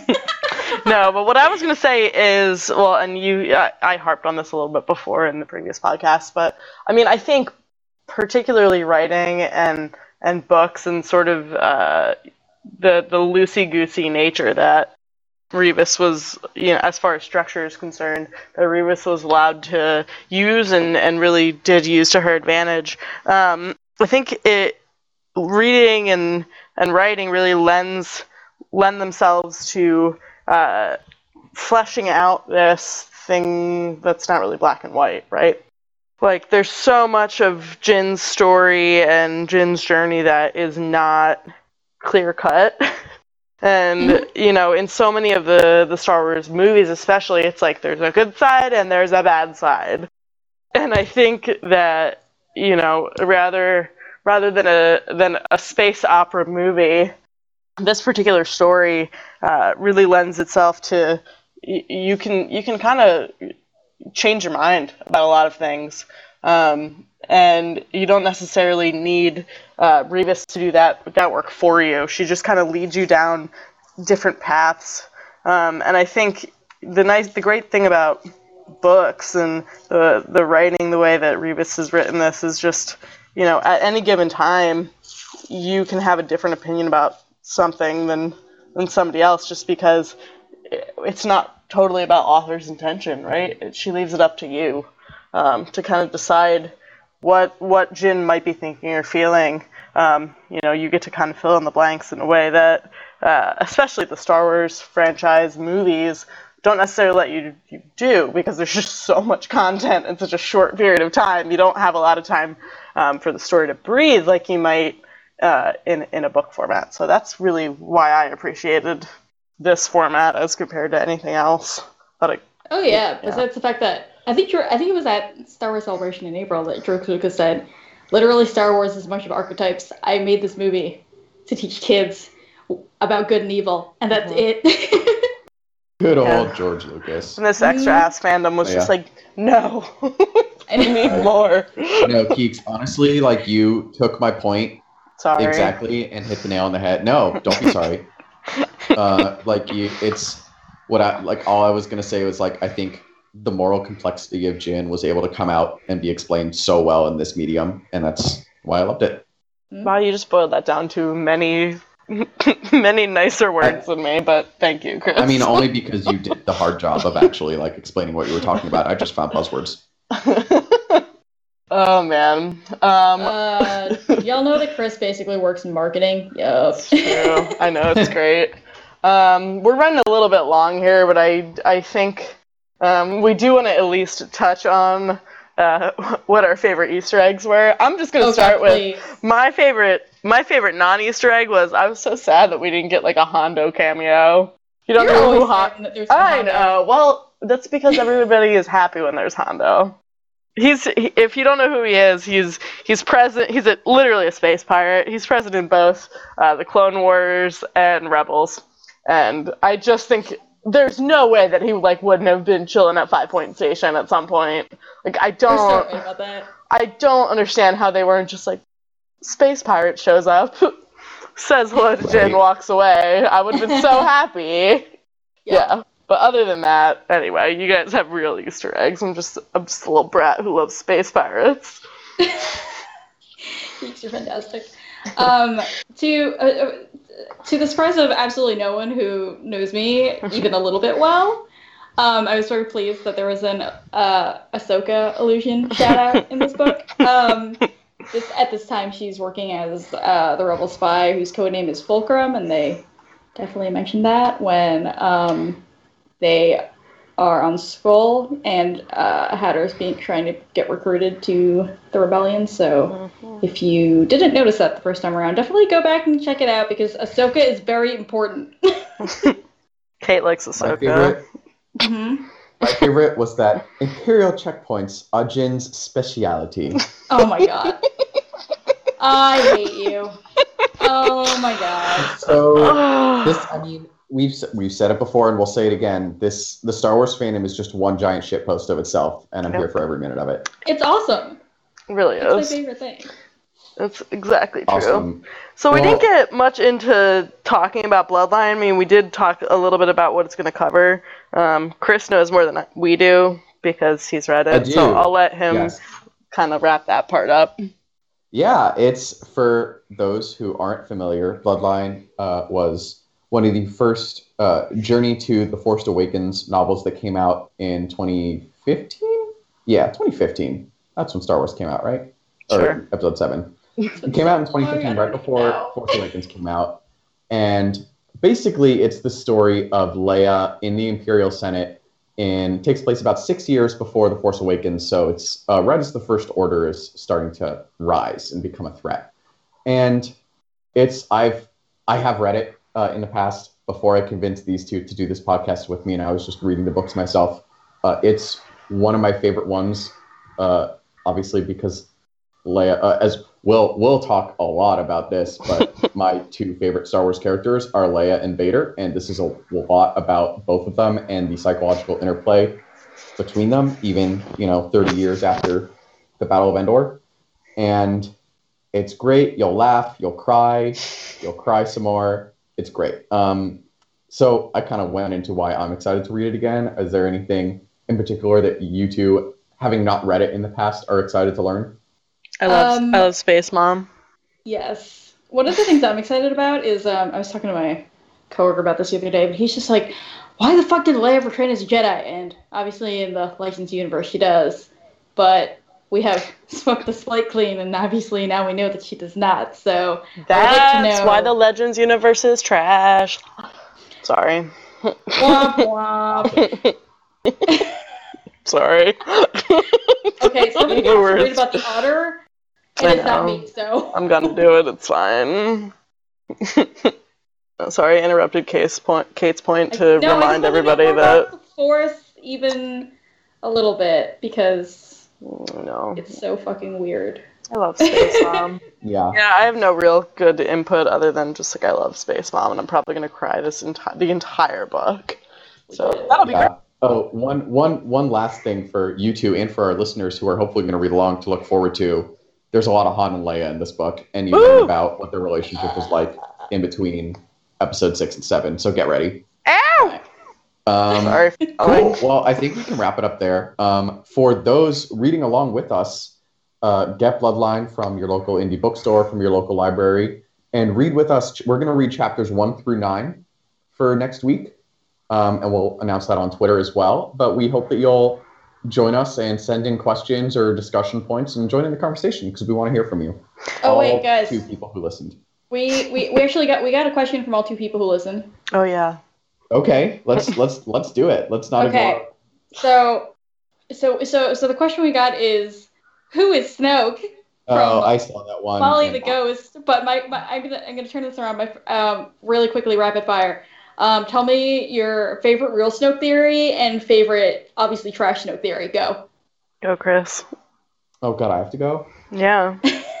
but what I was going to say is, well, and I harped on this a little bit before in the previous podcast, but I mean, I think particularly writing and books and sort of the loosey-goosey nature that Rivas was, as far as structure is concerned, that Rivas was allowed to use and really did use to her advantage. I think reading and writing really lend themselves to fleshing out this thing that's not really black and white, right? Like, there's so much of Jin's story and Jin's journey that is not clear-cut. And, in so many of the Star Wars movies especially, it's like there's a good side and there's a bad side. And I think that, rather than a space opera movie, this particular story really lends itself to you can kind of change your mind about a lot of things, and you don't necessarily need Rivas to do that work for you. She just kind of leads you down different paths, and I think the great thing about books and the writing, the way that Rivas has written this, is just at any given time you can have a different opinion about something than somebody else, just because it's not totally about author's intention, right? She leaves it up to you to kind of decide what Jin might be thinking or feeling. You get to kind of fill in the blanks in a way that, especially the Star Wars franchise movies, don't necessarily let you do, because there's just so much content in such a short period of time. You don't have a lot of time for the story to breathe like you might in a book format. So that's really why I appreciated this format as compared to anything else. Besides the fact that I think it was at Star Wars Celebration in April that George Lucas said, literally, Star Wars is a bunch of archetypes. I made this movie to teach kids about good and evil, and that's it. Good old George Lucas. And this extra ass fandom was just like, no, I need more. Keeks, honestly, like, you took my point exactly and hit the nail on the head. No, don't be sorry. All I was gonna say was, like, I think the moral complexity of Jin was able to come out and be explained so well in this medium, and that's why I loved it. Wow, you just boiled that down to many nicer words than me, but thank you, Chris. I mean, only because you did the hard job of actually, like, explaining what you were talking about. I just found buzzwords. Oh, man. Y'all know that Chris basically works in marketing? Yup. It's true. I know, it's great. We're running a little bit long here, but I think we do want to at least touch on what our favorite Easter eggs were. I'm just going to start with my favorite non-Easter egg was, I was so sad that we didn't get, like, a Hondo cameo. You don't know who Hondo... I know. Well, that's because everybody is happy when there's Hondo. If you don't know who he is, he's present. He's literally a space pirate. He's present in both the Clone Wars and Rebels, and I just think there's no way that he wouldn't have been chilling at 5 Point Station at some point. I don't understand how they weren't just like, space pirate shows up, says hello to Jin, walks away. I would have been so happy. Yeah. But other than that, anyway, you guys have real Easter eggs. I'm just a little brat who loves space pirates. Geeks are fantastic. To the surprise of absolutely no one who knows me even a little bit well, I was very pleased that there was an Ahsoka allusion shout out in this book. At this time, she's working as the rebel spy whose codename is Fulcrum, and they definitely mentioned that when they are on Skull, and Hatter's trying to get recruited to the rebellion. So if you didn't notice that the first time around, definitely go back and check it out because Ahsoka is very important. Kate likes Ahsoka. My favorite was that Imperial checkpoints are Jin's speciality. Oh my god. I hate you. Oh my god. So this, I mean, we've said it before and we'll say it again. The Star Wars fandom is just one giant shitpost of itself, and I'm here for every minute of it. It's awesome. It really is. It's my favorite thing. That's exactly true. Awesome. So we didn't get much into talking about Bloodline. I mean, we did talk a little bit about what it's going to cover. Chris knows more than we do because he's read it. So I'll let him kind of wrap that part up. Yeah, it's for those who aren't familiar. Bloodline was one of the first Journey to the Force Awakens novels that came out in 2015? Yeah, 2015. That's when Star Wars came out, right? Sure. Or Episode 7. It came out in 2015, right before Force Awakens came out. And basically, it's the story of Leia in the Imperial Senate. And it takes place about 6 years before The Force Awakens. So it's right as the First Order is starting to rise and become a threat. And I have read it in the past before I convinced these two to do this podcast with me. And I was just reading the books myself. It's one of my favorite ones, obviously, because Leia, as we'll talk a lot about this, but my two favorite Star Wars characters are Leia and Vader, and this is a lot about both of them and the psychological interplay between them, even 30 years after the Battle of Endor. And it's great. You'll laugh, you'll cry some more. It's great. So I kind of went into why I'm excited to read it again. Is there anything in particular that you two, having not read it in the past, are excited to learn? I love Space Mom. Yes. One of the things I'm excited about is I was talking to my coworker about this the other day, but he's just like, why the fuck did Leia ever train as a Jedi? And obviously in the licensed universe she does, but we have swept the slate clean, and obviously now we know that she does not. So that's why the Legends universe is trash. Sorry. Womp womp. Sorry. Okay, somebody got worried about the otter, and it's not me, so. I'm gonna do it, it's fine. Sorry, I interrupted Kate's point to remind everybody that... the Force even a little bit, because it's so fucking weird. I love Space Mom. Yeah, I have no real good input other than just like I love Space Mom, and I'm probably gonna cry the entire book. So that'll be great. Oh, one last thing for you two and for our listeners who are hopefully going to read along to look forward to. There's a lot of Han and Leia in this book, and you learn about what their relationship was like in between episode 6 and 7. So get ready. Ow! Sorry. Cool. Well, I think we can wrap it up there. For those reading along with us, get Bloodline from your local indie bookstore, from your local library, and read with us. We're going to read chapters 1 through 9 for next week. And we'll announce that on Twitter as well. But we hope that you'll join us and send in questions or discussion points and join in the conversation because we want to hear from you. Oh, wait, guys. 2 people who listened. We actually got a question from all 2 people who listened. Oh yeah. Okay, let's do it. Let's not ignore. So the question we got is, who is Snoke? Oh, I saw that one. Molly the Ghost. But I'm gonna turn this around by really quickly, rapid fire. Tell me your favorite real Snoke theory and favorite, obviously, trash Snoke theory. Go. Go, Chris. Oh, God, I have to go? Yeah.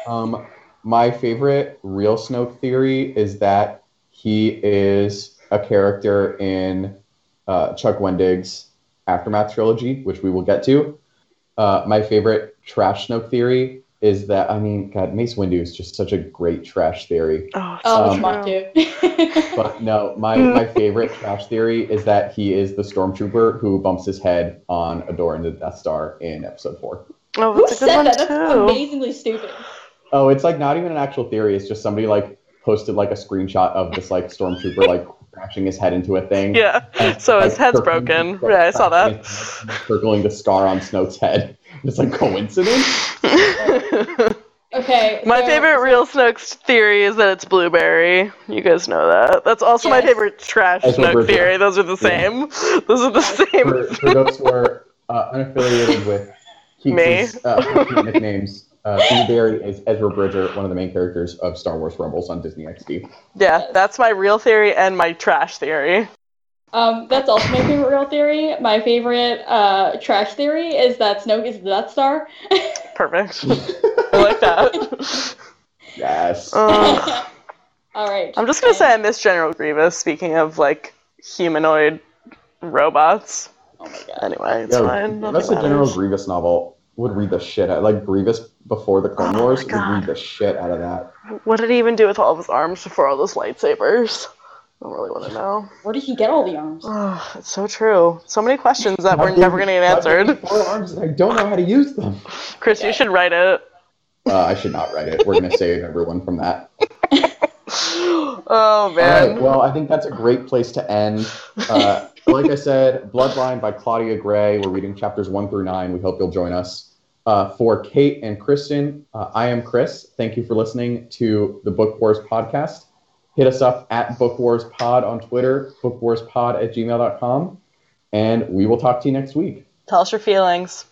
My favorite real Snoke theory is that he is a character in Chuck Wendig's Aftermath trilogy, which we will get to. My favorite trash Snoke theory is that, God, Mace Windu is just such a great trash theory. Oh, mine too. But no, my favorite trash theory is that he is the stormtrooper who bumps his head on a door in the Death Star in episode 4. Oh, who said that? That's amazingly stupid. Oh, it's like not even an actual theory. It's just somebody like posted like a screenshot of this like stormtrooper like crashing his head into a thing. Yeah. So his head's broken. Yeah, I saw that. Circling the scar on Snoke's head. It's like coincidence. Okay. My favorite Real Snooks theory is that it's Blueberry. You guys know that. That's also my favorite Trash Snook theory. Those are the same. Those are the same. For those who are unaffiliated with Keeks' nicknames, Blueberry is Ezra Bridger, one of the main characters of Star Wars Rebels on Disney XD. Yeah, that's my real theory and my trash theory. That's also my favorite real theory. My favorite trash theory is that Snoke is the Death Star. Perfect. I like that. Yes. All right. I'm just going to say I miss General Grievous, speaking of, like, humanoid robots. Oh my god. Anyway, it's fine. That's a General Grievous novel. Would read the shit out. Like, Grievous before the Clone Wars would read the shit out of that. What did he even do with all of his arms before all those lightsabers? I don't really want to know. Where did he get all the arms? Oh, it's so true. So many questions that we're never going to get answered. 4 arms, I don't know how to use them. Chris, you should write it. I should not write it. We're going to save everyone from that. Oh, man. All right, well, I think that's a great place to end. Like I said, Bloodline by Claudia Gray. We're reading chapters 1 through 9. We hope you'll join us. For Kate and Kristen, I am Chris. Thank you for listening to the Book Wars podcast. Hit us up at Book Wars Pod on Twitter, bookwarspod@gmail.com, and we will talk to you next week. Tell us your feelings.